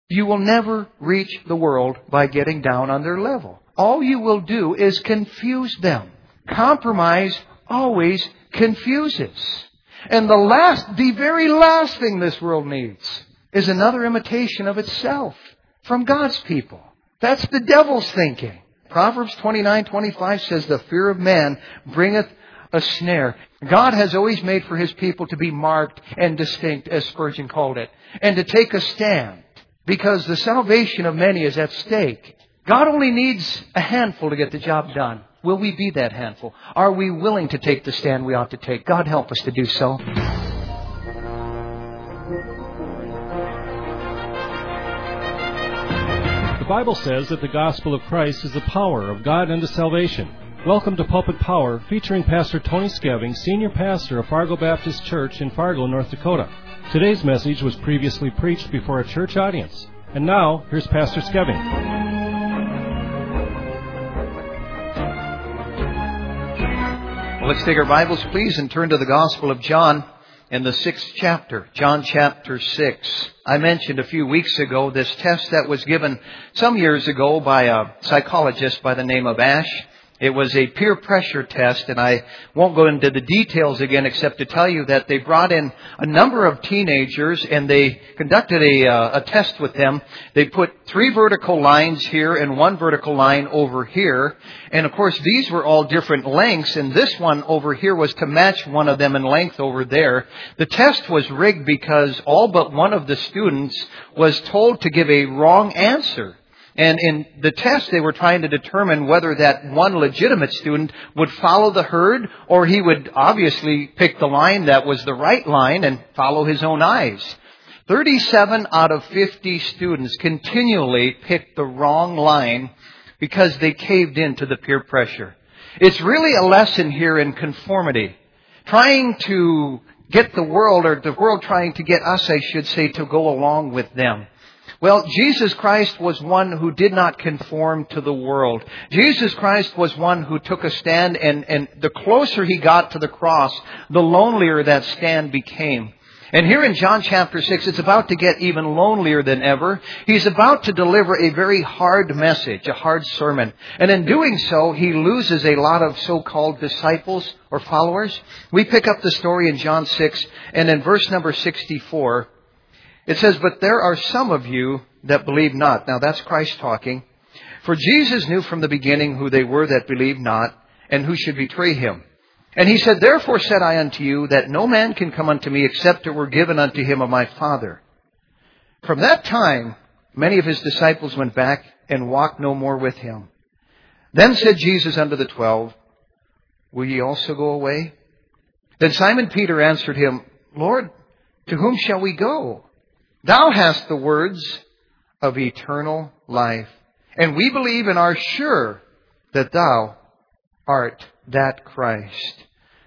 You will never reach the world by getting down on their level. All you will do is confuse them. Compromise always confuses. And the very last thing this world needs is another imitation of itself from God's people. That's the devil's thinking. Proverbs 29:25 says, the fear of man bringeth a snare. God has always made for His people to be marked and distinct, as Spurgeon called it, and to take a stand, because the salvation of many is at stake. God only needs a handful to get the job done. Will we be that handful? Are we willing to take the stand we ought to take? God help us to do so. The Bible says that the gospel of Christ is the power of God unto salvation. Welcome to Pulpit Power, featuring Pastor Tony Skeving, Senior Pastor of Fargo Baptist Church in Fargo, North Dakota. Today's message was previously preached before a church audience. And now, here's Pastor Skeving. Let's take our Bibles, please, and turn to the Gospel of John in the 6th chapter. John chapter 6. I mentioned a few weeks ago this test that was given some years ago by a psychologist by the name of Ash. It was a peer pressure test, and I won't go into the details again except to tell you that they brought in a number of teenagers and they conducted a test with them. They put 3 vertical lines here and 1 vertical line over here. And of course, these were all different lengths, and this one over here was to match one of them in length over there. The test was rigged because all but one of the students was told to give a wrong answer. And in the test, they were trying to determine whether that one legitimate student would follow the herd, or he would obviously pick the line that was the right line and follow his own eyes. 37 out of 50 students continually picked the wrong line because they caved into the peer pressure. It's really a lesson here in conformity. Trying to get the world, or the world trying to get us, I should say, to go along with them. Well, Jesus Christ was one who did not conform to the world. Jesus Christ was one who took a stand, and the closer He got to the cross, the lonelier that stand became. And here in John chapter 6, it's about to get even lonelier than ever. He's about to deliver a very hard message, a hard sermon. And in doing so, He loses a lot of so-called disciples or followers. We pick up the story in John 6, and in verse number 64, it says, "But there are some of you that believe not." Now that's Christ talking. "For Jesus knew from the beginning who they were that believed not, and who should betray Him. And He said, Therefore said I unto you, that no man can come unto me, except it were given unto him of my Father. From that time, many of His disciples went back, and walked no more with Him. Then said Jesus unto the 12, Will ye also go away? Then Simon Peter answered Him, Lord, to whom shall we go? Thou hast the words of eternal life, and we believe and are sure that Thou art that Christ."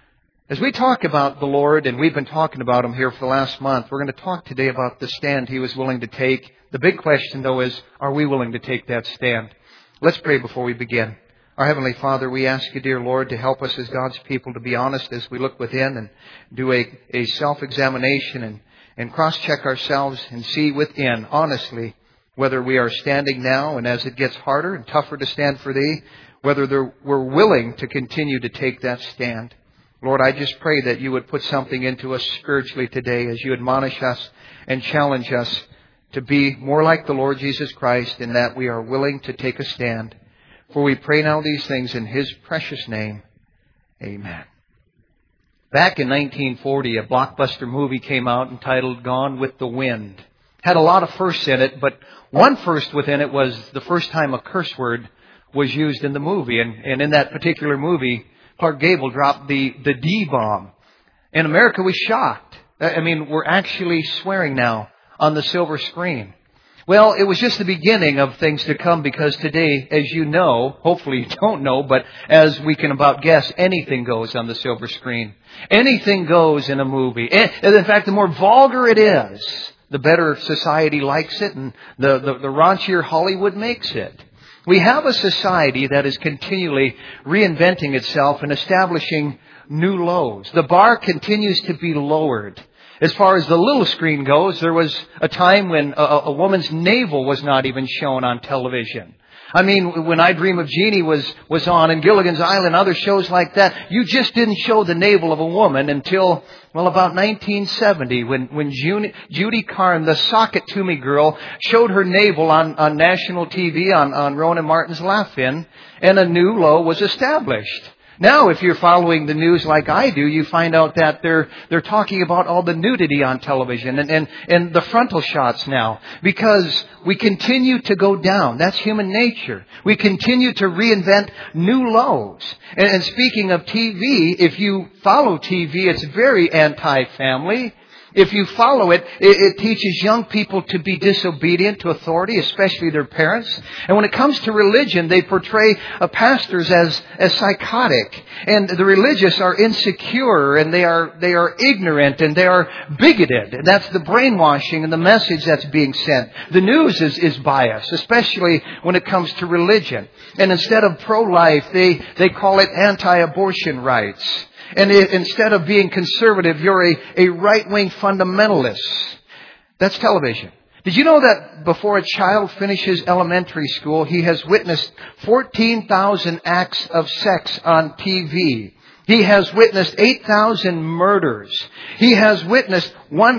As we talk about the Lord, and we've been talking about Him here for the last month, we're going to talk today about the stand He was willing to take. The big question, though, is, are we willing to take that stand? Let's pray before we begin. Our Heavenly Father, we ask You, dear Lord, to help us as God's people to be honest as we look within and do a self-examination and cross-check ourselves and see within, honestly, whether we are standing now, and as it gets harder and tougher to stand for Thee, whether we're willing to continue to take that stand. Lord, I just pray that You would put something into us spiritually today as You admonish us and challenge us to be more like the Lord Jesus Christ, in that we are willing to take a stand. For we pray now these things in His precious name. Amen. Back in 1940, a blockbuster movie came out entitled Gone with the Wind. Had a lot of firsts in it, but one first within it was the first time a curse word was used in the movie. And in that particular movie, Clark Gable dropped the D-bomb. And America was shocked. I mean, we're actually swearing now on the silver screen. Well, it was just the beginning of things to come, because today, as you know, hopefully you don't know, but as we can about guess, anything goes on the silver screen. Anything goes in a movie. And in fact, the more vulgar it is, the better society likes it, and the raunchier Hollywood makes it. We have a society that is continually reinventing itself and establishing new lows. The bar continues to be lowered. As far as the little screen goes, there was a time when a woman's navel was not even shown on television. I mean, when I Dream of Jeannie was on, and Gilligan's Island, other shows like that, you just didn't show the navel of a woman until, well, about 1970, when Judy Carn, the Sock It To Me girl, showed her navel on national TV on Rowan Martin's Laugh-In, and a new low was established. Now, if you're following the news like I do, you find out that they're talking about all the nudity on television and the frontal shots now, because we continue to go down. That's human nature. We continue to reinvent new lows. And speaking of TV, if you follow TV, it's very anti-family. If you follow it, it teaches young people to be disobedient to authority, especially their parents. And when it comes to religion, they portray pastors as psychotic. And the religious are insecure, and they are ignorant, and they are bigoted. And that's the brainwashing and the message that's being sent. The news is biased, especially when it comes to religion. And instead of pro-life, they call it anti-abortion rights. And instead of being conservative, you're a right-wing fundamentalist. That's television. Did you know that before a child finishes elementary school, he has witnessed 14,000 acts of sex on TV? He has witnessed 8,000 murders. He has witnessed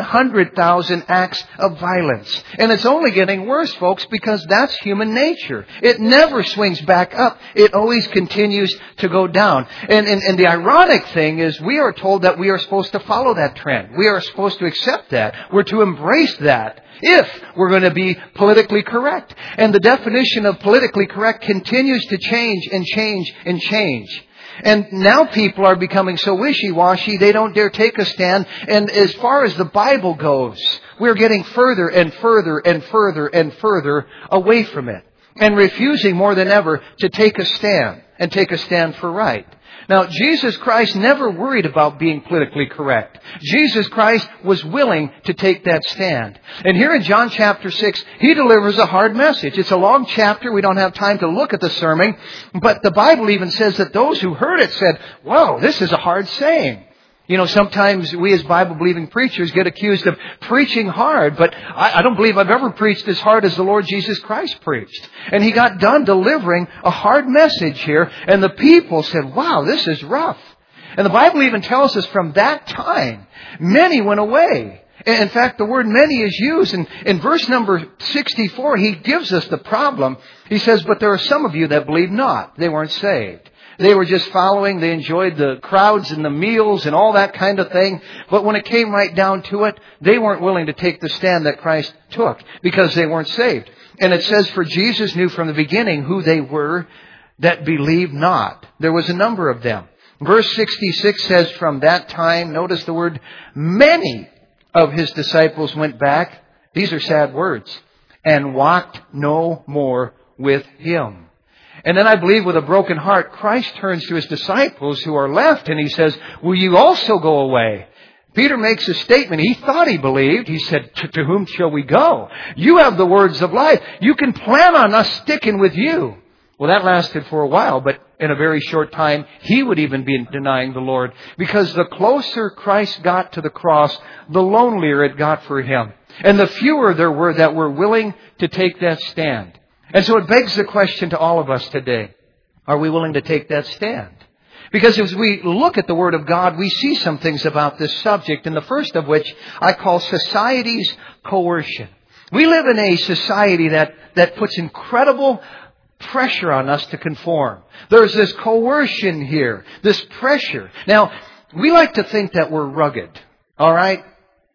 100,000 acts of violence. And it's only getting worse, folks, because that's human nature. It never swings back up. It always continues to go down. And the ironic thing is we are told that we are supposed to follow that trend. We are supposed to accept that. We're to embrace that if we're going to be politically correct. And the definition of politically correct continues to change and change and change. And now people are becoming so wishy-washy, they don't dare take a stand. And as far as the Bible goes, we're getting further and further and further and further away from it. And refusing more than ever to take a stand and take a stand for right. Now, Jesus Christ never worried about being politically correct. Jesus Christ was willing to take that stand. And here in John chapter 6, He delivers a hard message. It's a long chapter. We don't have time to look at the sermon. But the Bible even says that those who heard it said, "Wow, this is a hard saying." You know, sometimes we as Bible-believing preachers get accused of preaching hard, but I don't believe I've ever preached as hard as the Lord Jesus Christ preached. And He got done delivering a hard message here, and the people said, "Wow, this is rough." And the Bible even tells us from that time, many went away. In fact, the word many is used. And in verse number 64, He gives us the problem. He says, "But there are some of you that believe not." They weren't saved. They were just following. They enjoyed the crowds and the meals and all that kind of thing. But when it came right down to it, they weren't willing to take the stand that Christ took because they weren't saved. And it says, "For Jesus knew from the beginning who they were that believed not." There was a number of them. Verse 66 says, "From that time," notice the word, "many of His disciples went back." These are sad words. "And walked no more with Him." And then I believe with a broken heart, Christ turns to His disciples who are left and He says, "Will you also go away?" Peter makes a statement. He thought he believed. He said, to whom shall we go? You have the words of life. You can plan on us sticking with you. Well, that lasted for a while, but in a very short time, he would even be denying the Lord. Because the closer Christ got to the cross, the lonelier it got for Him. And the fewer there were that were willing to take that stand. And so it begs the question to all of us today, are we willing to take that stand? Because as we look at the Word of God, we see some things about this subject, and the first of which I call society's coercion. We live in a society that puts incredible pressure on us to conform. There's this coercion here, this pressure. Now, we like to think that we're rugged, all right?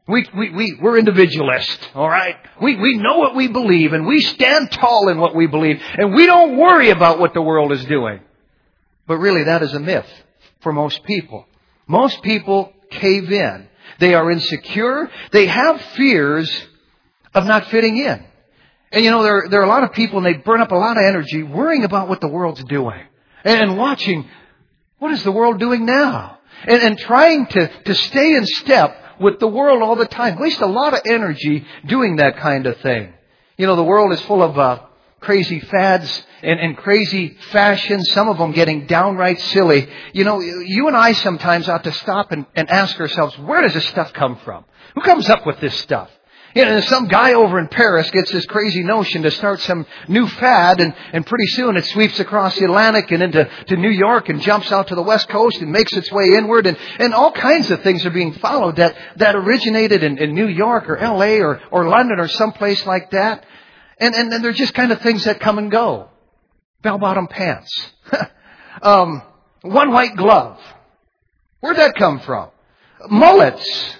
We're individualists, all right? We know what we believe, and we stand tall in what we believe, and we don't worry about what the world is doing. But really, that is a myth for most people. Most people cave in. They are insecure. They have fears of not fitting in. And you know, there are a lot of people, and they burn up a lot of energy worrying about what the world's doing. And watching, what is the world doing now? And trying to stay in step with the world all the time. Waste a lot of energy doing that kind of thing. You know, the world is full of crazy fads and crazy fashions, some of them getting downright silly. You know, you and I sometimes ought to stop and ask ourselves, where does this stuff come from? Who comes up with this stuff? You know, some guy over in Paris gets this crazy notion to start some new fad, and pretty soon it sweeps across the Atlantic and into New York and jumps out to the West Coast and makes its way inward, and all kinds of things are being followed that originated in New York or L.A. or London or someplace like that. And they're just kind of things that come and go. Bell-bottom pants. One white glove. Where'd that come from? Mullets.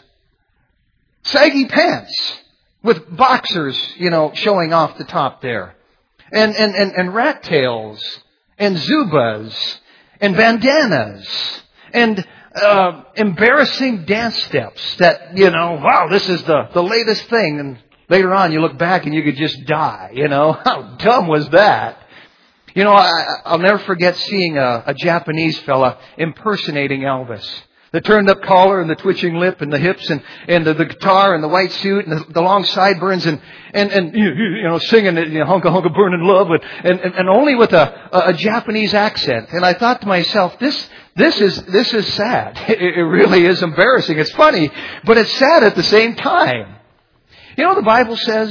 Saggy pants with boxers, you know, showing off the top there. And rat tails. And zubas. And bandanas. And embarrassing dance steps that, you know, wow, this is the latest thing. And later on, you look back and you could just die, you know. How dumb was that? You know, I'll never forget seeing a Japanese fella impersonating Elvis. The turned-up collar and the twitching lip and the hips and the guitar and the white suit and the long sideburns and you know, singing, you know, Honka Honka Burning Love and only with a Japanese accent. And I thought to myself, this is sad. It really is embarrassing. It's funny, but it's sad at the same time. You know, the Bible says,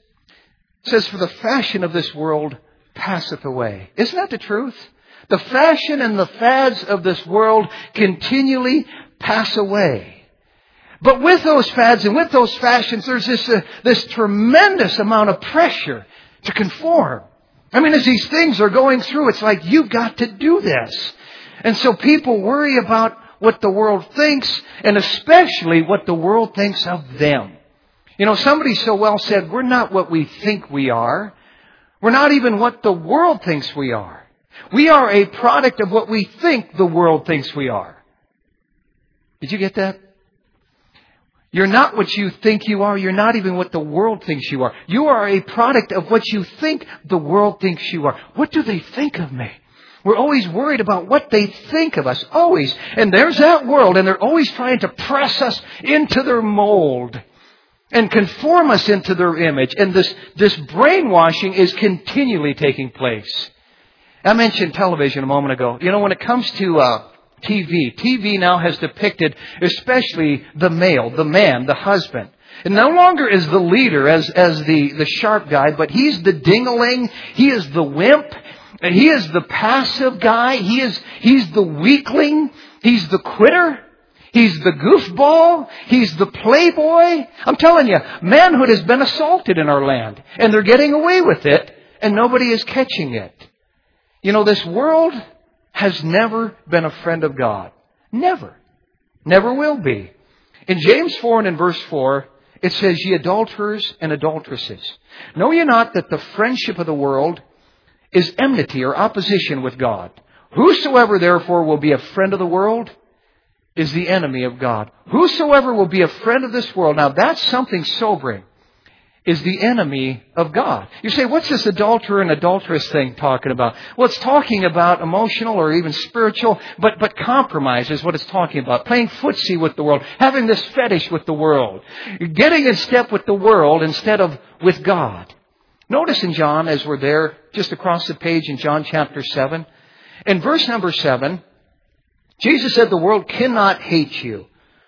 for the fashion of this world passeth away. Isn't that the truth? The fashion and the fads of this world continually pass away. But with those fads and with those fashions, there's this tremendous amount of pressure to conform. I mean, as these things are going through, it's like, you've got to do this. And so people worry about what the world thinks, and especially what the world thinks of them. You know, somebody so well said, we're not what we think we are. We're not even what the world thinks we are. We are a product of what we think the world thinks we are. Did you get that? You're not what you think you are. You're not even what the world thinks you are. You are a product of what you think the world thinks you are. What do they think of me? We're always worried about what they think of us. Always. And there's that world, and they're always trying to press us into their mold and conform us into their image. And this brainwashing is continually taking place. I mentioned television a moment ago. You know, when it comes to TV now has depicted especially the male, the man, the husband. And no longer is the leader as the sharp guy, but he's the ding-a-ling, he is the wimp, and he is the passive guy, he's the weakling, he's the quitter, he's the goofball, he's the playboy. I'm telling you, manhood has been assaulted in our land, and they're getting away with it, and nobody is catching it. You know, this world has never been a friend of God. Never. Never will be. In James 4 and in verse 4, it says, Ye adulterers and adulteresses, know ye not that the friendship of the world is enmity or opposition with God? Whosoever therefore will be a friend of the world is the enemy of God. Whosoever will be a friend of this world, now that's something sobering, is the enemy of God. You say, what's this adulterer and adulteress thing talking about? Well, it's talking about emotional or even spiritual, but compromise is what it's talking about. Playing footsie with the world. Having this fetish with the world. Getting in step with the world instead of with God. Notice in John, as we're there, just across the page in John chapter 7, in verse number 7, Jesus said, the world cannot hate you,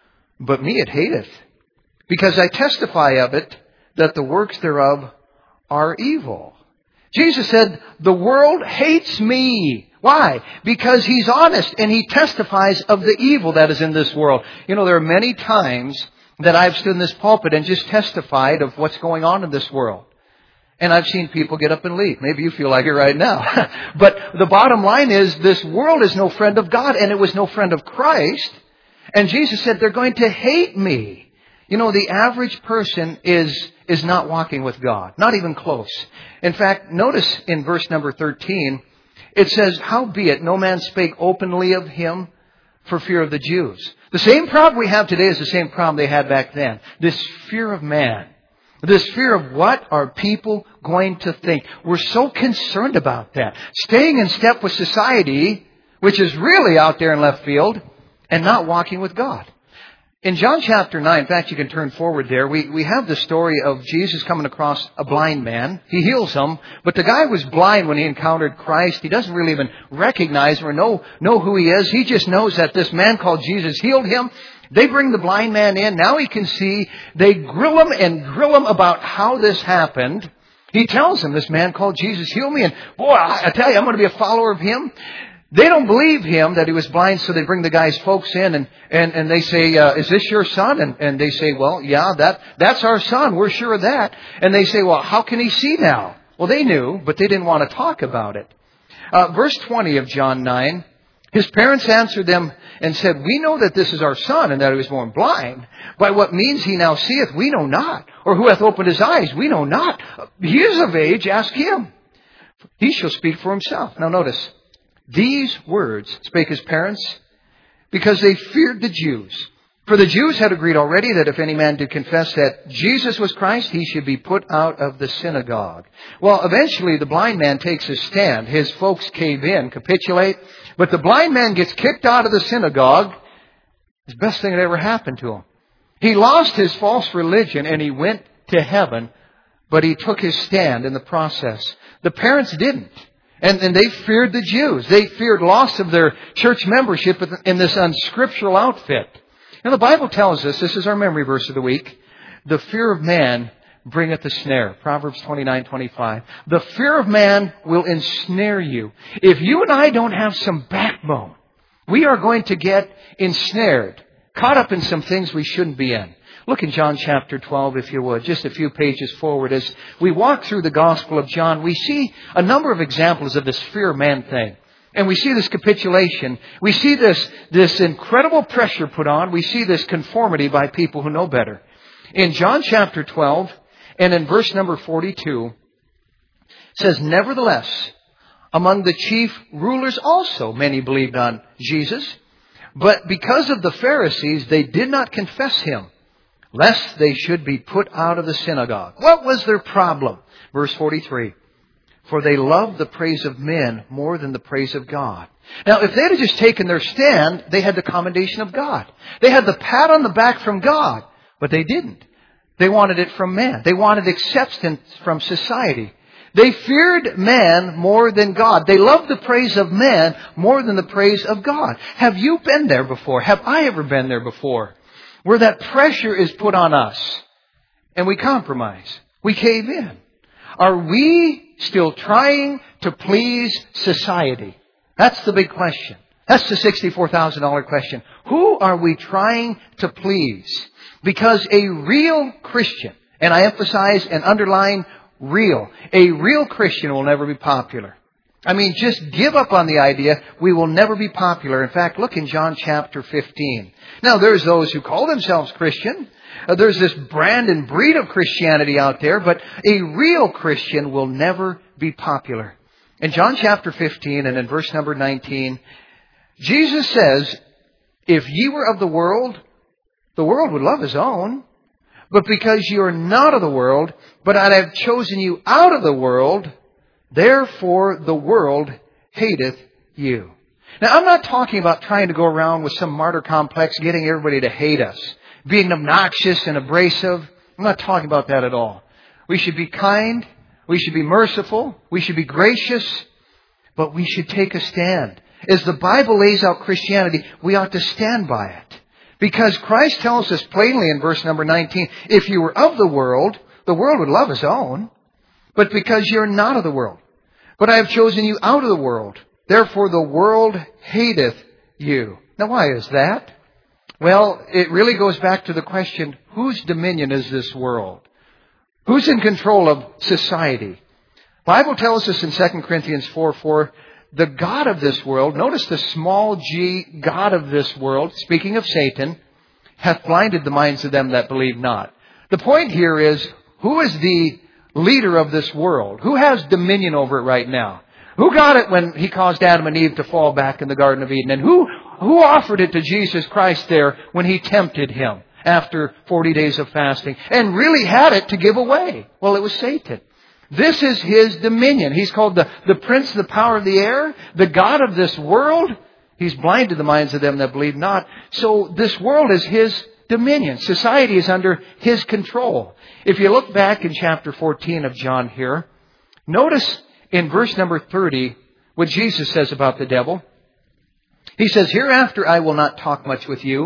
but me it hateth, because I testify of it, that the works thereof are evil. Jesus said, the world hates me. Why? Because He's honest and He testifies of the evil that is in this world. You know, there are many times that I've stood in this pulpit and just testified of what's going on in this world. And I've seen people get up and leave. Maybe you feel like it right now. But the bottom line is, this world is no friend of God, and it was no friend of Christ. And Jesus said, they're going to hate me. You know, the average person is not walking with God. Not even close. In fact, notice in verse number 13, it says, howbeit no man spake openly of Him for fear of the Jews. The same problem we have today is the same problem they had back then. This fear of man. This fear of what are people going to think. We're so concerned about that. Staying in step with society, which is really out there in left field, and not walking with God. In John chapter 9, in fact, you can turn forward there, we have the story of Jesus coming across a blind man. He heals him, but the guy was blind when he encountered Christ. He doesn't really even recognize him or know who he is. He just knows that this man called Jesus healed him. They bring the blind man in. Now he can see. They grill him about how this happened. He tells him, this man called Jesus healed me, and boy, I tell you, I'm going to be a follower of him. They don't believe him that he was blind, so they bring the guy's folks in and they say, is this your son? And they say, well, yeah, that's our son. We're sure of that. And they say, well, how can he see now? Well, they knew, but they didn't want to talk about it. Verse 20 of John 9, his parents answered them and said, we know that this is our son and that he was born blind. By what means he now seeth, we know not. Or who hath opened his eyes, we know not. He is of age, ask him. He shall speak for himself. Now notice, these words spake his parents because they feared the Jews. For the Jews had agreed already that if any man did confess that Jesus was Christ, he should be put out of the synagogue. Well, eventually the blind man takes his stand. His folks cave in, capitulate. But the blind man gets kicked out of the synagogue. It's the best thing that ever happened to him. He lost his false religion and he went to heaven, but he took his stand in the process. The parents didn't. And they feared the Jews. They feared loss of their church membership in this unscriptural outfit. Now the Bible tells us, this is our memory verse of the week, the fear of man bringeth a snare. Proverbs 29:25. The fear of man will ensnare you. If you and I don't have some backbone, we are going to get ensnared, caught up in some things we shouldn't be in. Look in John chapter 12, if you would, just a few pages forward. As we walk through the Gospel of John, we see a number of examples of this fear of man thing. And we see this capitulation. We see this incredible pressure put on. We see this conformity by people who know better. In John chapter 12, and in verse number 42, it says, nevertheless, among the chief rulers also many believed on Jesus. But because of the Pharisees, they did not confess him, lest they should be put out of the synagogue. What was their problem? Verse 43. For they loved the praise of men more than the praise of God. Now, if they had just taken their stand, they had the commendation of God. They had the pat on the back from God, but they didn't. They wanted it from man. They wanted acceptance from society. They feared man more than God. They loved the praise of man more than the praise of God. Have you been there before? Have I ever been there before? Where that pressure is put on us and we compromise. We cave in. Are we still trying to please society? That's the big question. That's the $64,000 question. Who are we trying to please? Because a real Christian, and I emphasize and underline real, a real Christian will never be popular. I mean, just give up on the idea we will never be popular. In fact, look in John chapter 15. Now, there's those who call themselves Christian. There's this brand and breed of Christianity out there, but a real Christian will never be popular. In John chapter 15 and in verse number 19, Jesus says, if ye were of the world would love his own. But because you are not of the world, but I have chosen you out of the world, therefore the world hateth you. Now, I'm not talking about trying to go around with some martyr complex, getting everybody to hate us, being obnoxious and abrasive. I'm not talking about that at all. We should be kind. We should be merciful. We should be gracious. But we should take a stand. As the Bible lays out Christianity, we ought to stand by it. Because Christ tells us plainly in verse number 19, if you were of the world would love his own. But because you're not of the world, but I have chosen you out of the world, therefore the world hateth you. Now, why is that? Well, it really goes back to the question, whose dominion is this world? Who's in control of society? The Bible tells us in 2 Corinthians 4:4, the God of this world, notice the small g, God of this world, speaking of Satan, hath blinded the minds of them that believe not. The point here is, who is the leader of this world? Who has dominion over it right now? Who got it when he caused Adam and Eve to fall back in the Garden of Eden? And who offered it to Jesus Christ there when he tempted him after 40 days of fasting and really had it to give away? Well, it was Satan. This is his dominion. He's called the prince of the power of the air, the God of this world. He's blinded the minds of them that believe not. So this world is his dominion. Society is under his control. If you look back in chapter 14 of John here, notice in verse number 30 what Jesus says about the devil. He says, "Hereafter I will not talk much with you,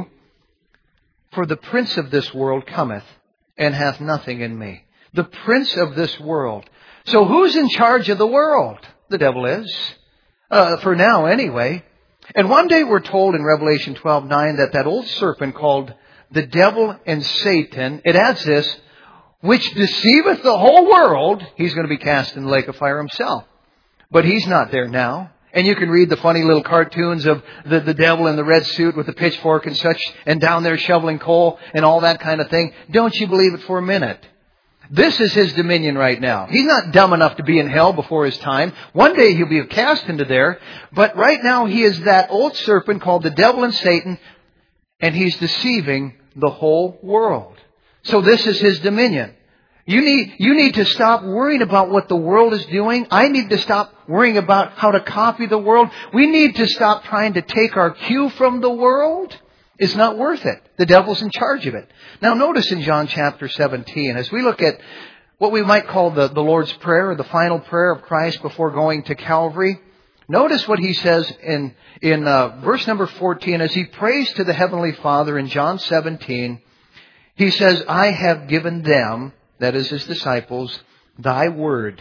for the prince of this world cometh, and hath nothing in me." The prince of this world. So who's in charge of the world? The devil is. For now anyway. And one day we're told in Revelation 12:9 that old serpent called the devil and Satan, it adds this, which deceiveth the whole world, he's going to be cast in the lake of fire himself. But he's not there now. And you can read the funny little cartoons of the devil in the red suit with the pitchfork and such, and down there shoveling coal and all that kind of thing. Don't you believe it for a minute. This is his dominion right now. He's not dumb enough to be in hell before his time. One day he'll be cast into there. But right now he is that old serpent called the devil and Satan, and he's deceiving the whole world. So this is his dominion. You need to stop worrying about what the world is doing. I need to stop worrying about how to copy the world. We need to stop trying to take our cue from the world. It's not worth it. The devil's in charge of it. Now notice in John chapter 17, as we look at what we might call the Lord's Prayer, or the final prayer of Christ before going to Calvary, notice what he says in verse number 14, as he prays to the Heavenly Father in John 17, he says, "I have given them," that is his disciples, "thy word.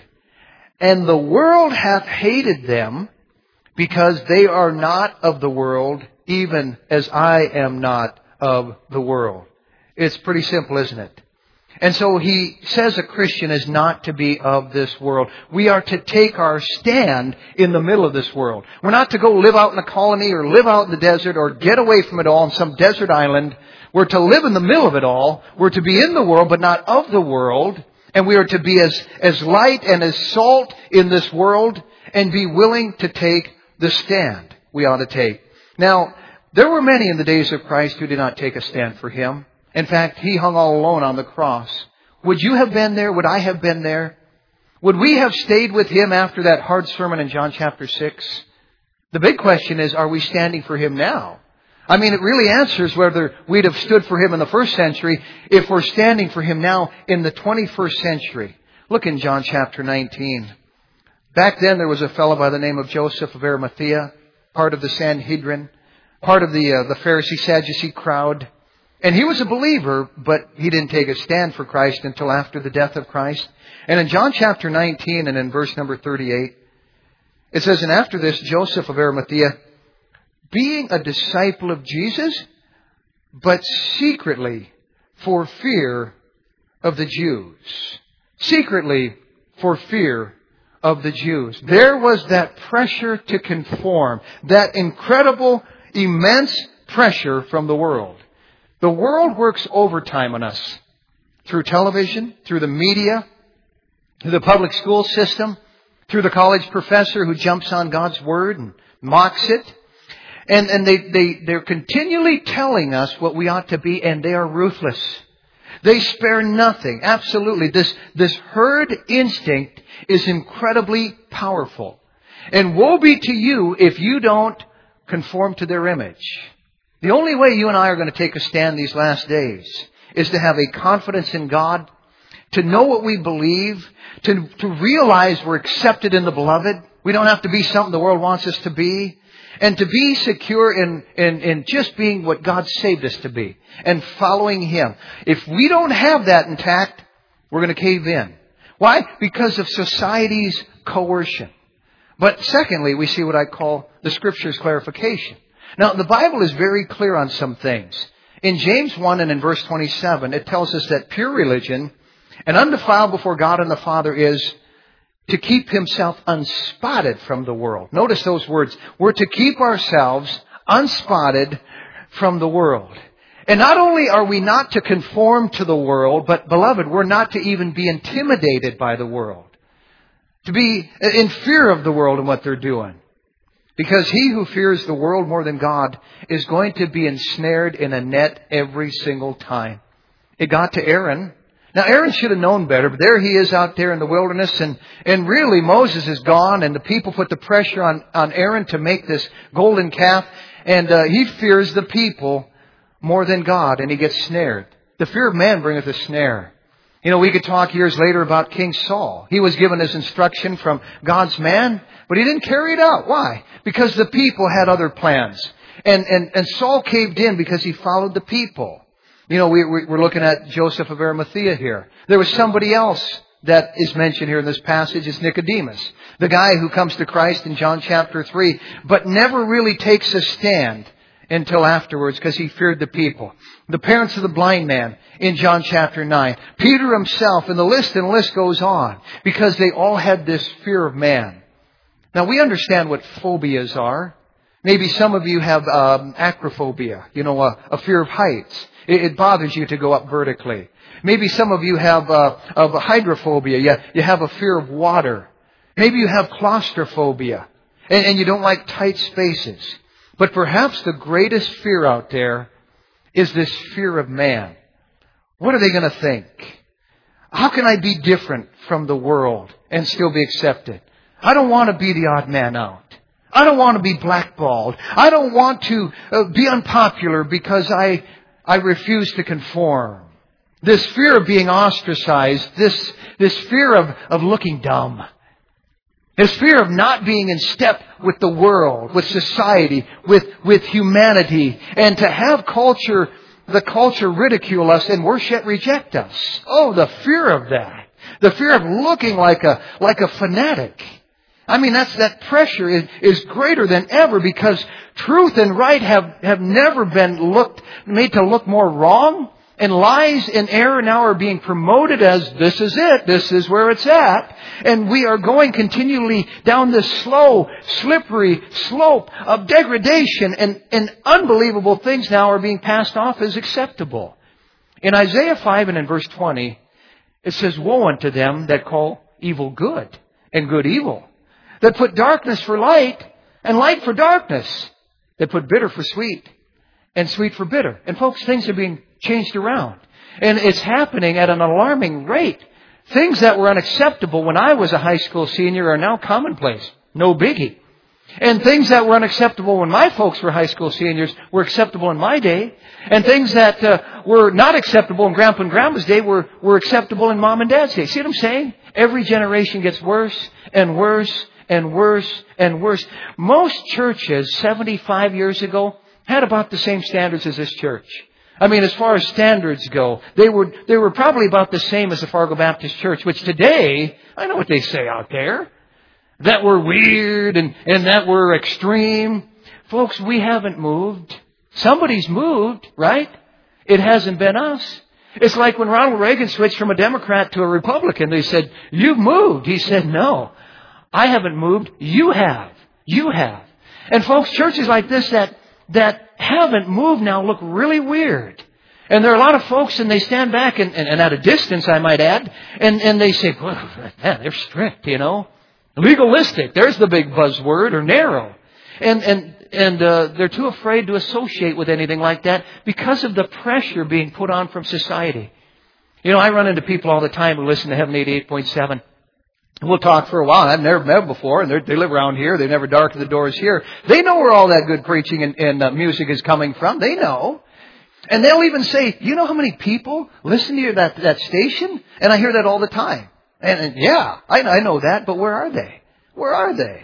And the world hath hated them, because they are not of the world, even as I am not of the world." It's pretty simple, isn't it? And so he says a Christian is not to be of this world. We are to take our stand in the middle of this world. We're not to go live out in a colony or live out in the desert or get away from it all on some desert island. We're to live in the middle of it all. We're to be in the world, but not of the world. And we are to be as light and as salt in this world, and be willing to take the stand we ought to take. Now, there were many in the days of Christ who did not take a stand for Him. In fact, He hung all alone on the cross. Would you have been there? Would I have been there? Would we have stayed with Him after that hard sermon in John chapter 6? The big question is, are we standing for Him now? I mean, it really answers whether we'd have stood for Him in the first century if we're standing for Him now in the 21st century. Look in John chapter 19. Back then there was a fellow by the name of Joseph of Arimathea, part of the Sanhedrin, part of the Pharisee Sadducee crowd. And he was a believer, but he didn't take a stand for Christ until after the death of Christ. And in John chapter 19 and in verse number 38, it says, "And after this, Joseph of Arimathea, being a disciple of Jesus, but secretly for fear of the Jews." Secretly for fear of the Jews. There was that pressure to conform, that incredible, immense pressure from the world. The world works overtime on us through television, through the media, through the public school system, through the college professor who jumps on God's Word and mocks it. And they're continually telling us what we ought to be, and they are ruthless. They spare nothing. Absolutely. This herd instinct is incredibly powerful. And woe be to you if you don't conform to their image. The only way you and I are going to take a stand these last days is to have a confidence in God, to know what we believe, to realize we're accepted in the Beloved. We don't have to be something the world wants us to be. And to be secure in just being what God saved us to be and following Him. If we don't have that intact, we're going to cave in. Why? Because of society's coercion. But secondly, we see what I call the Scripture's clarification. Now, the Bible is very clear on some things. In James 1 and in verse 27, it tells us that pure religion and undefiled before God and the Father is to keep himself unspotted from the world. Notice those words. We're to keep ourselves unspotted from the world. And not only are we not to conform to the world, but, beloved, we're not to even be intimidated by the world. To be in fear of the world and what they're doing. Because he who fears the world more than God is going to be ensnared in a net every single time. It got to Aaron. Now, Aaron should have known better, but there he is out there in the wilderness, and really Moses is gone, and the people put the pressure on Aaron to make this golden calf, and he fears the people more than God, and he gets snared. The fear of man bringeth a snare. You know, we could talk years later about King Saul. He was given his instruction from God's man, but he didn't carry it out. Why? Because the people had other plans. And Saul caved in because he followed the people. You know, we're looking at Joseph of Arimathea here. There was somebody else that is mentioned here in this passage. It's Nicodemus, the guy who comes to Christ in John chapter 3, but never really takes a stand until afterwards because he feared the people. The parents of the blind man in John chapter 9. Peter himself, and the list goes on because they all had this fear of man. Now we understand what phobias are. Maybe some of you have acrophobia, you know, a fear of heights. It bothers you to go up vertically. Maybe some of you have hydrophobia. You have a fear of water. Maybe you have claustrophobia and you don't like tight spaces. But perhaps the greatest fear out there is this fear of man. What are they going to think? How can I be different from the world and still be accepted? I don't want to be the odd man out. I don't want to be blackballed. I don't want to be unpopular because I refuse to conform. This fear of being ostracized, this fear of looking dumb. This fear of not being in step with the world, with society, with humanity, and to have the culture ridicule us and worse yet reject us. Oh, the fear of that. The fear of looking like a fanatic. I mean, that pressure is greater than ever because truth and right have never been made to look more wrong. And lies and error now are being promoted as this is it. This is where it's at. And we are going continually down this slow, slippery slope of degradation. And unbelievable things now are being passed off as acceptable. In Isaiah 5 and in verse 20, it says, "Woe unto them that call evil good and good evil, that put darkness for light and light for darkness, that put bitter for sweet and sweet for bitter." And folks, things are being changed around. And it's happening at an alarming rate. Things that were unacceptable when I was a high school senior are now commonplace. No biggie. And things that were unacceptable when my folks were high school seniors were acceptable in my day. And things that were not acceptable in Grandpa and Grandma's day were acceptable in Mom and Dad's day. See what I'm saying? Every generation gets worse and worse and worse and worse. Most churches 75 years ago had about the same standards as this church. I mean, as far as standards go, they were probably about the same as the Fargo Baptist Church, which today, I know what they say out there, that we're weird and that we're extreme. Folks, we haven't moved. Somebody's moved, right? It hasn't been us. It's like when Ronald Reagan switched from a Democrat to a Republican, they said, "You've moved." He said, "No, I haven't moved. You have. You have." And folks, churches like this that haven't moved now look really weird. And there are a lot of folks, and they stand back and at a distance, I might add, and they say, "Well, man, they're strict, you know. Legalistic, there's the big buzzword, or narrow." And they're too afraid to associate with anything like that because of the pressure being put on from society. You know, I run into people all the time who listen to Heaven 88.7. We'll talk for a while. I've never met them before, and they live around here. They never darken the doors here. They know where all that good preaching and music is coming from. They know. And they'll even say, "You know how many people listen to that station?" And I hear that all the time. And yeah, I know that, but where are they? Where are they?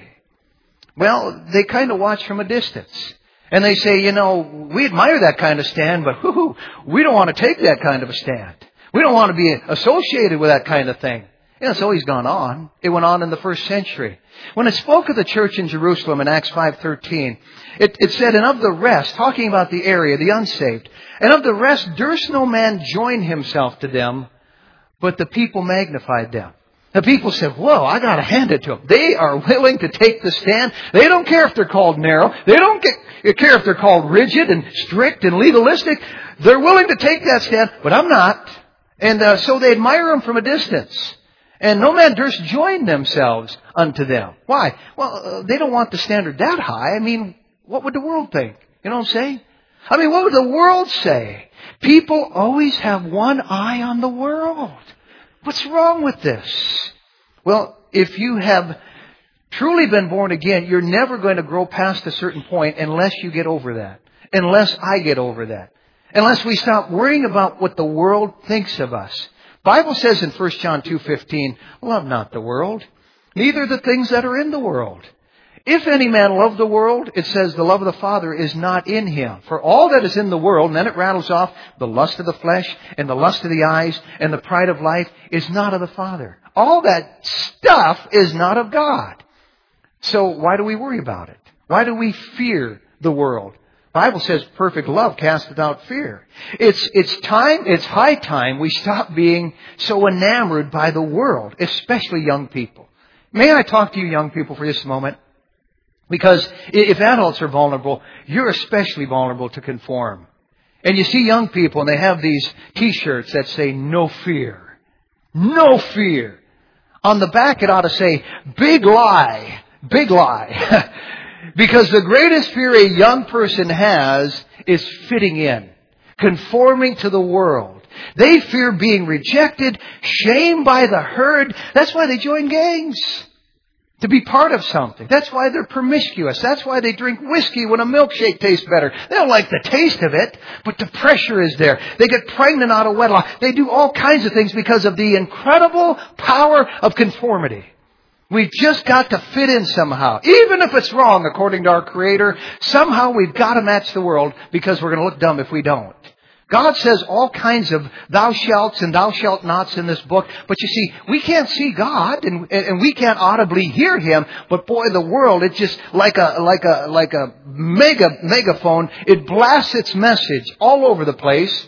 Well, they kind of watch from a distance. And they say, "You know, we admire that kind of stand, but we don't want to take that kind of a stand. We don't want to be associated with that kind of thing." And it's always gone on. It went on in the first century. When it spoke of the church in Jerusalem in Acts 5:13, it said, "And of the rest," talking about the area, the unsaved, "and of the rest durst no man join himself to them, but the people magnified them." The people said, "Whoa, I got to hand it to them. They are willing to take the stand. They don't care if they're called narrow. They don't care if they're called rigid and strict and legalistic. They're willing to take that stand, but I'm not." And so they admire them from a distance. And no man durst join themselves unto them. Why? Well, they don't want the standard that high. I mean, what would the world think? You know what I'm saying? I mean, what would the world say? People always have one eye on the world. What's wrong with this? Well, if you have truly been born again, you're never going to grow past a certain point unless you get over that. Unless I get over that. unless we stop worrying about what the world thinks of us. Bible says in 1 John 2:15, love not the world, neither the things that are in the world. If any man love the world, it says the love of the Father is not in him. For all that is in the world, and then it rattles off, the lust of the flesh and the lust of the eyes and the pride of life is not of the Father. All that stuff is not of God. So why do we worry about it? Why do we fear the world? The Bible says perfect love casteth out fear. It's high time we stop being so enamored by the world, especially young people. May I talk to you young people for just a moment? Because if adults are vulnerable, you're especially vulnerable to conform. And you see young people and they have these t-shirts that say no fear. No fear. On the back it ought to say big lie. Big lie. Because the greatest fear a young person has is fitting in, conforming to the world. They fear being rejected, shamed by the herd. That's why they join gangs. To be part of something. That's why they're promiscuous. That's why they drink whiskey when a milkshake tastes better. They don't like the taste of it, but the pressure is there. They get pregnant out of wedlock. They do all kinds of things because of the incredible power of conformity. We've just got to fit in somehow. Even if it's wrong, according to our Creator, somehow we've got to match the world because we're going to look dumb if we don't. God says all kinds of thou shalts and thou shalt nots in this book. But you see, we can't see God and we can't audibly hear Him. But boy, the world, it's just like a megaphone. It blasts its message all over the place.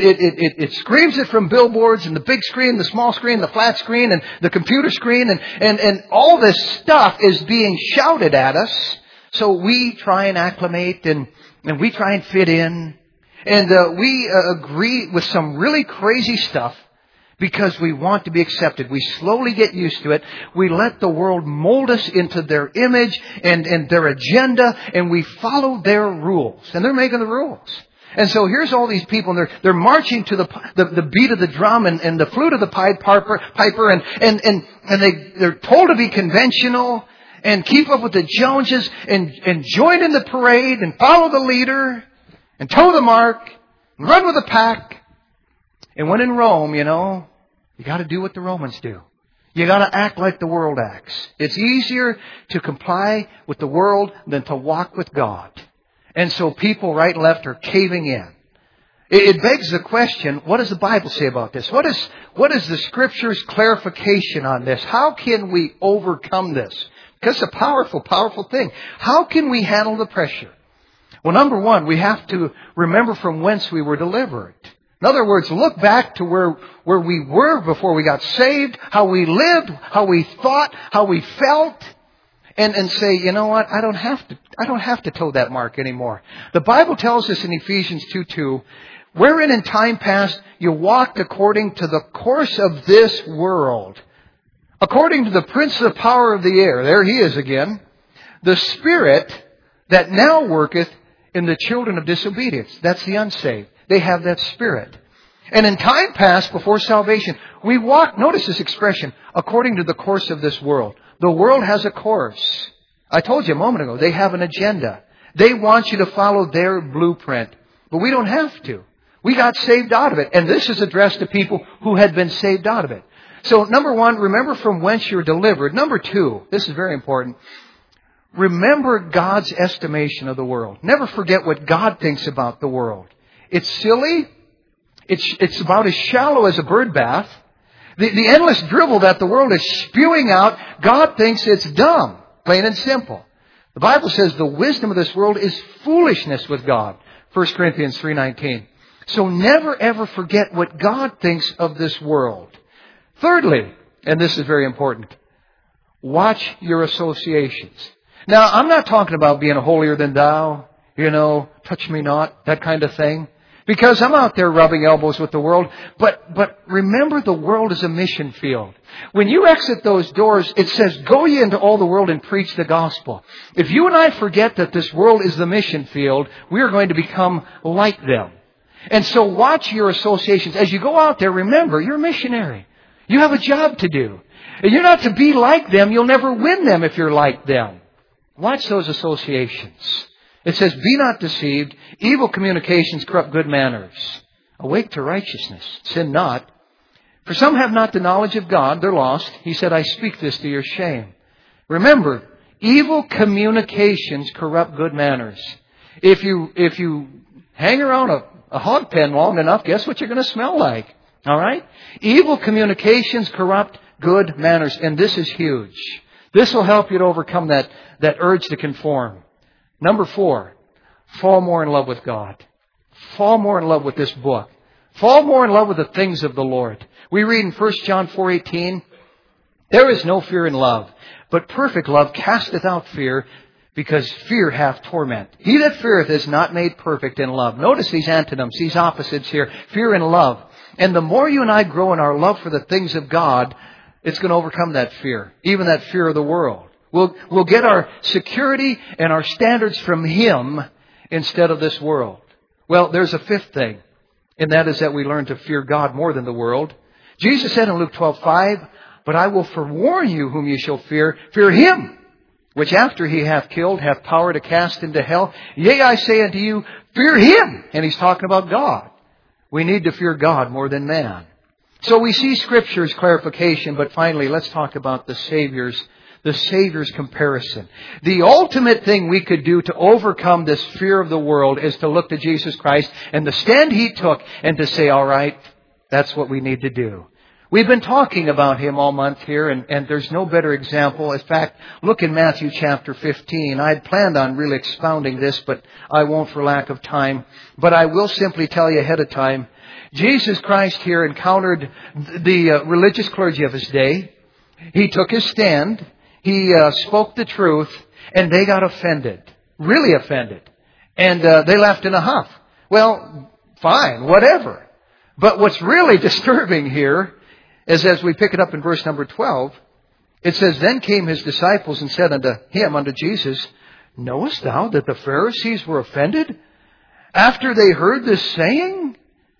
It screams it from billboards and the big screen, the small screen, the flat screen and the computer screen. And all this stuff is being shouted at us. So we try and acclimate and we try and fit in. And we agree with some really crazy stuff because we want to be accepted. We slowly get used to it. We let the world mold us into their image and their agenda, and we follow their rules. And they're making the rules. And so here's all these people, and they're marching to the beat of the drum and the flute of the piper, and they're told to be conventional and keep up with the Joneses and join in the parade and follow the leader. And toe the mark, and run with the pack. And when in Rome, you got to do what the Romans do. You got to act like the world acts. It's easier to comply with the world than to walk with God. And so people right and left are caving in. It begs the question, what does the Bible say about this? What is the Scripture's clarification on this? How can we overcome this? Because it's a powerful, powerful thing. How can we handle the pressure? Well, number one, we have to remember from whence we were delivered. In other words, look back to where we were before we got saved, how we lived, how we thought, how we felt, and say, you know what, I don't have to toe that mark anymore. The Bible tells us in Ephesians 2:2, wherein in time past you walked according to the course of this world, according to the prince of the power of the air. There he is again. The spirit that now worketh in the children of disobedience. That's the unsaved. They have that spirit. And in time past, before salvation, we walk, notice this expression, according to the course of this world. The world has a course. I told you a moment ago, they have an agenda. They want you to follow their blueprint. But we don't have to. We got saved out of it. And this is addressed to people who had been saved out of it. So number one, remember from whence you're delivered. Number two, this is very important. Remember God's estimation of the world. Never forget what God thinks about the world. It's silly. It's about as shallow as a bird bath. The endless drivel that the world is spewing out, God thinks it's dumb. Plain and simple. The Bible says the wisdom of this world is foolishness with God. 1 Corinthians 3:19. So never ever forget what God thinks of this world. Thirdly, and this is very important, watch your associations. Now, I'm not talking about being holier than thou, touch me not, that kind of thing. Because I'm out there rubbing elbows with the world. But remember, the world is a mission field. When you exit those doors, it says, go ye into all the world and preach the gospel. If you and I forget that this world is the mission field, we are going to become like them. And so watch your associations. As you go out there, remember, you're a missionary. You have a job to do. And you're not to be like them. You'll never win them if you're like them. Watch those associations. It says, be not deceived. Evil communications corrupt good manners. Awake to righteousness. Sin not. For some have not the knowledge of God. They're lost. He said, I speak this to your shame. Remember, evil communications corrupt good manners. If you hang around a hog pen long enough, guess what you're going to smell like? All right? Evil communications corrupt good manners. And this is huge. This will help you to overcome that urge to conform. Number 4, fall more in love with God. Fall more in love with this book. Fall more in love with the things of the Lord. We read in 1 John 4:18, there is no fear in love, but perfect love casteth out fear, because fear hath torment. He that feareth is not made perfect in love. Notice these antonyms, these opposites here. Fear and love. And the more you and I grow in our love for the things of God, it's going to overcome that fear, even that fear of the world. We'll get our security and our standards from Him instead of this world. Well, there's a 5th thing, and that is that we learn to fear God more than the world. Jesus said in Luke 12:5, but I will forewarn you whom you shall fear. Fear Him, which after He hath killed, hath power to cast into hell. Yea, I say unto you, fear Him. And He's talking about God. We need to fear God more than man. So we see Scripture's clarification, but finally, let's talk about the Savior's comparison. The ultimate thing we could do to overcome this fear of the world is to look to Jesus Christ and the stand He took and to say, all right, that's what we need to do. We've been talking about Him all month here, and there's no better example. In fact, look in Matthew chapter 15. I'd planned on really expounding this, but I won't for lack of time. But I will simply tell you ahead of time, Jesus Christ here encountered the religious clergy of His day. He took His stand. He spoke the truth, and they got offended, really offended. And they left in a huff. Well, fine, whatever. But what's really disturbing here is, as we pick it up in verse number 12, it says, then came His disciples and said unto Jesus, knowest thou that the Pharisees were offended after they heard this saying?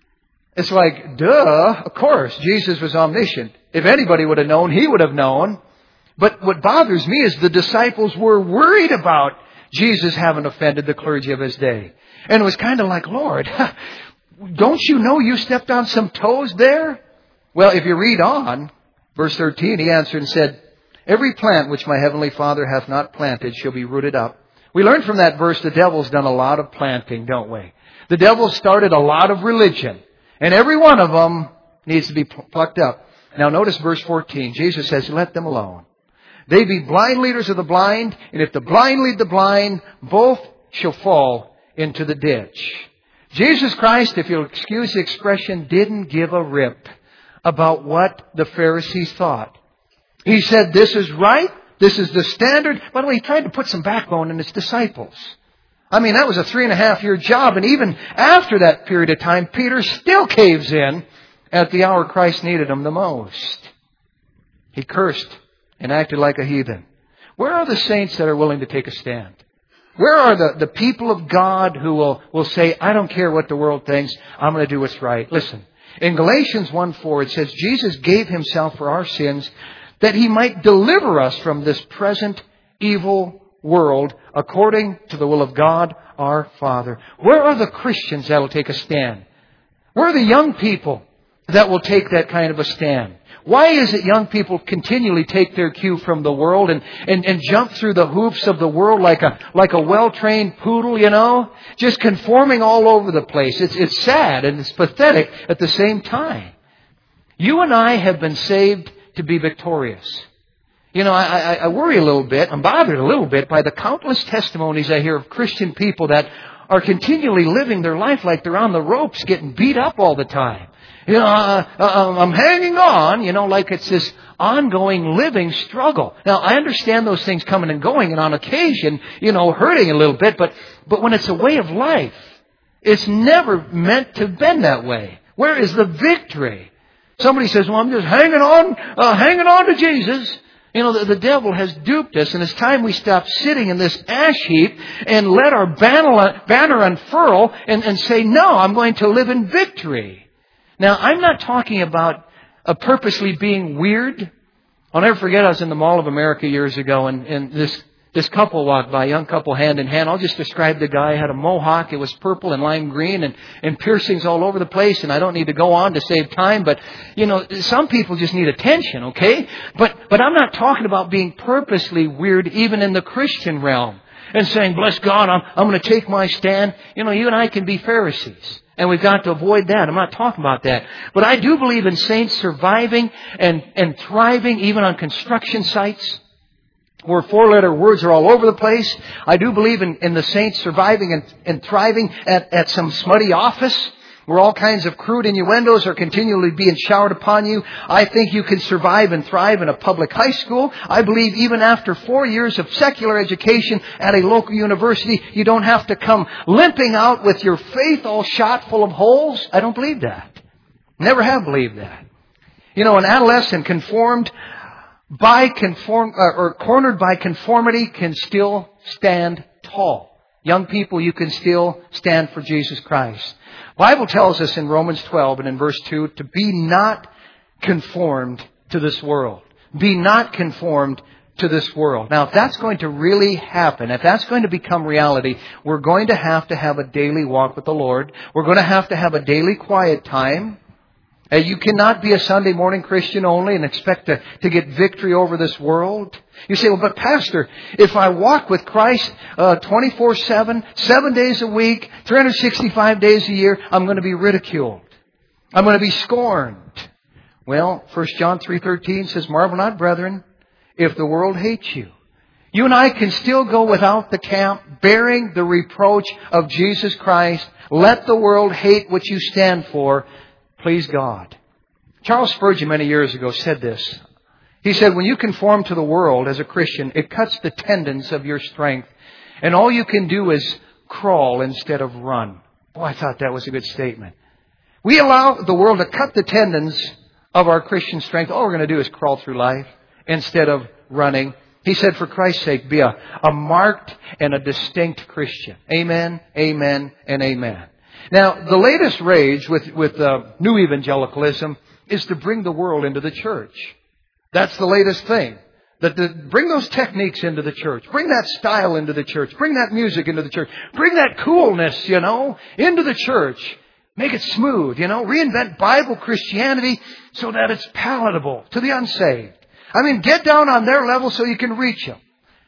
It's like, duh, of course, Jesus was omniscient. If anybody would have known, He would have known. But what bothers me is the disciples were worried about Jesus having offended the clergy of His day. And it was kind of like, Lord, don't you know you stepped on some toes there? Well, if you read on, verse 13, He answered and said, every plant which my heavenly Father hath not planted shall be rooted up. We learned from that verse the devil's done a lot of planting, don't we? The devil started a lot of religion. And every one of them needs to be plucked up. Now notice verse 14. Jesus says, let them alone. They be blind leaders of the blind, and if the blind lead the blind, both shall fall into the ditch. Jesus Christ, if you'll excuse the expression, didn't give a rip about what the Pharisees thought. He said, this is right, this is the standard. By the way, He tried to put some backbone in His disciples. I mean, that was a 3.5-year job, and even after that period of time, Peter still caves in at the hour Christ needed him the most. He cursed and acted like a heathen. Where are the saints that are willing to take a stand? Where are the people of God who will say, I don't care what the world thinks, I'm going to do what's right? Listen, in Galatians 1:4 it says, Jesus gave Himself for our sins that He might deliver us from this present evil world according to the will of God our Father. Where are the Christians that will take a stand? Where are the young people that will take that kind of a stand? Why is it young people continually take their cue from the world and jump through the hoops of the world like a well-trained poodle, you know? Just conforming all over the place. It's sad and it's pathetic at the same time. You and I have been saved to be victorious. You know, I worry a little bit, I'm bothered a little bit by the countless testimonies I hear of Christian people that are continually living their life like they're on the ropes, getting beat up all the time. You know, I'm hanging on, you know, like it's this ongoing living struggle. Now, I understand those things coming and going and on occasion, you know, hurting a little bit, but when it's a way of life, it's never meant to have been that way. Where is the victory? Somebody says, well, I'm just hanging on to Jesus. You know, the devil has duped us, and it's time we stop sitting in this ash heap and let our banner unfurl and say, no, I'm going to live in victory. Now, I'm not talking about purposely being weird. I'll never forget, I was in the Mall of America years ago, and this This couple walked by, young couple hand in hand. I'll just describe the guy. Had a mohawk. It was purple and lime green and piercings all over the place. And I don't need to go on to save time. But, some people just need attention, okay? But I'm not talking about being purposely weird even in the Christian realm and saying, bless God, I'm going to take my stand. You and I can be Pharisees. And we've got to avoid that. I'm not talking about that. But I do believe in saints surviving and thriving even on construction sites where four-letter words are all over the place. I do believe in the saints surviving and thriving at some smutty office where all kinds of crude innuendos are continually being showered upon you. I think you can survive and thrive in a public high school. I believe even after 4 years of secular education at a local university, you don't have to come limping out with your faith all shot full of holes. I don't believe that. Never have believed that. An adolescent cornered by conformity can still stand tall. Young people, you can still stand for Jesus Christ. The Bible tells us in Romans 12 and in verse 2 to be not conformed to this world. Be not conformed to this world. Now, if that's going to really happen, if that's going to become reality, we're going to have a daily walk with the Lord. We're going to have a daily quiet time. You cannot be a Sunday morning Christian only and expect to get victory over this world. You say, well, but Pastor, if I walk with Christ 24/7, 7 days a week, 365 days a year, I'm going to be ridiculed. I'm going to be scorned. Well, 1 John 3:13 says, marvel not, brethren, if the world hates you. You and I can still go without the camp, bearing the reproach of Jesus Christ. Let the world hate what you stand for. Please God. Charles Spurgeon many years ago said this. He said, when you conform to the world as a Christian, it cuts the tendons of your strength. And all you can do is crawl instead of run. Boy, I thought that was a good statement. We allow the world to cut the tendons of our Christian strength. All we're going to do is crawl through life instead of running. He said, for Christ's sake, be a marked and a distinct Christian. Amen, amen, and amen. Now, the latest rage with new evangelicalism is to bring the world into the church. That's the latest thing. Bring those techniques into the church. Bring that style into the church. Bring that music into the church. Bring that coolness, into the church. Make it smooth, Reinvent Bible Christianity so that it's palatable to the unsaved. Get down on their level so you can reach them.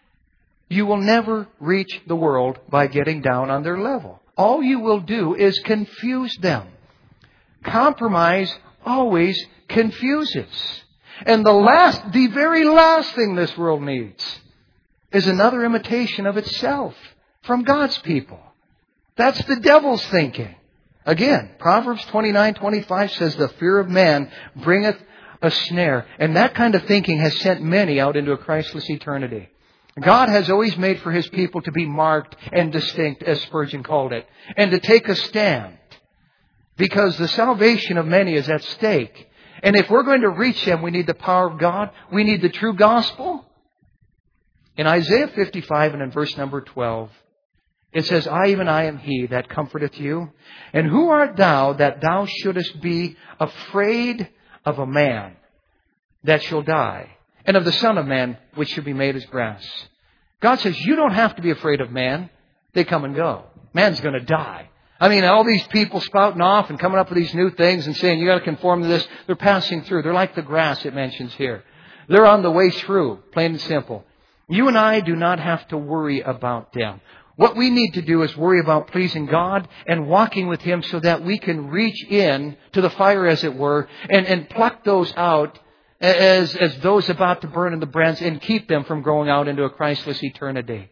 You will never reach the world by getting down on their level. All you will do is confuse them. Compromise always confuses. And the very last thing this world needs is another imitation of itself from God's people. That's the devil's thinking. Again, Proverbs 29:25 says, the fear of man bringeth a snare. And that kind of thinking has sent many out into a Christless eternity. God has always made for His people to be marked and distinct, as Spurgeon called it, and to take a stand. Because the salvation of many is at stake. And if we're going to reach them, we need the power of God. We need the true gospel. In Isaiah 55 and in verse number 12, it says, I, even I, am He that comforteth you. And who art thou that thou shouldest be afraid of a man that shall die, and of the Son of Man, which should be made as grass? God says, you don't have to be afraid of man. They come and go. Man's going to die. All these people spouting off and coming up with these new things and saying, you got to conform to this. They're passing through. They're like the grass it mentions here. They're on the way through, plain and simple. You and I do not have to worry about them. What we need to do is worry about pleasing God and walking with Him so that we can reach in to the fire, as it were, and pluck those out as those about to burn in the brands and keep them from going out into a Christless eternity.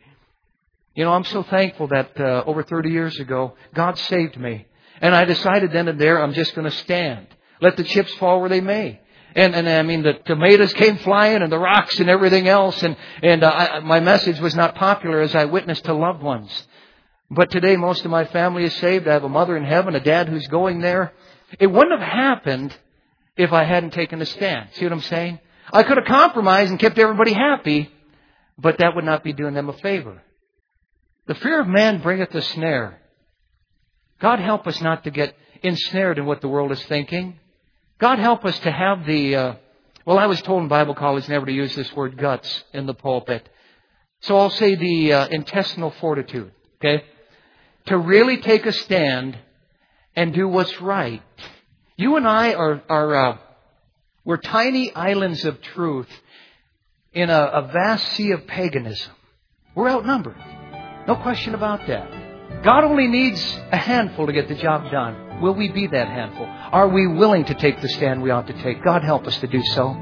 I'm so thankful that over 30 years ago, God saved me. And I decided then and there, I'm just going to stand. Let the chips fall where they may. And the tomatoes came flying and the rocks and everything else. And my message was not popular as I witnessed to loved ones. But today, most of my family is saved. I have a mother in heaven, a dad who's going there. It wouldn't have happened if I hadn't taken a stand. See what I'm saying? I could have compromised and kept everybody happy, but that would not be doing them a favor. The fear of man bringeth a snare. God help us not to get ensnared in what the world is thinking. God help us to have I was told in Bible college never to use this word guts in the pulpit. So I'll say the intestinal fortitude, okay? To really take a stand and do what's right. You and I we're tiny islands of truth in a vast sea of paganism. We're outnumbered. No question about that. God only needs a handful to get the job done. Will we be that handful? Are we willing to take the stand we ought to take? God help us to do so.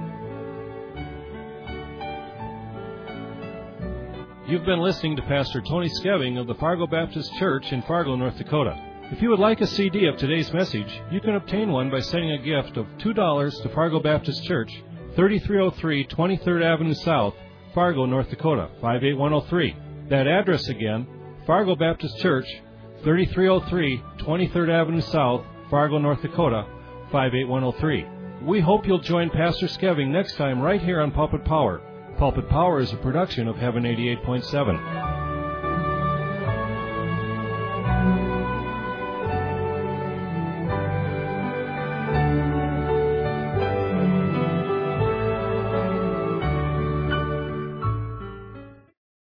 You've been listening to Pastor Tony Skeving of the Fargo Baptist Church in Fargo, North Dakota. If you would like a CD of today's message, you can obtain one by sending a gift of $2 to Fargo Baptist Church, 3303 23rd Avenue South, Fargo, North Dakota, 58103. That address again, Fargo Baptist Church, 3303 23rd Avenue South, Fargo, North Dakota, 58103. We hope you'll join Pastor Skeving next time right here on Pulpit Power. Pulpit Power is a production of Heaven 88.7.